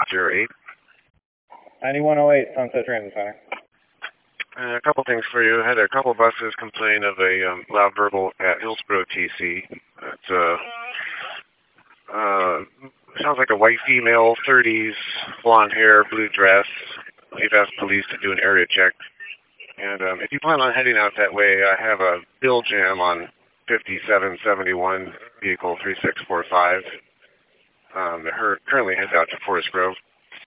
9108. 9108 Sunset Transit Center. A couple things for you. I had a couple buses complain of a loud verbal at Hillsborough TC. It's sounds like a white female, 30s, blonde hair, blue dress. We've asked police to do an area check. And if you plan on heading out that way, I have a bill jam on 5771, vehicle 3645. That currently heads out to Forest Grove.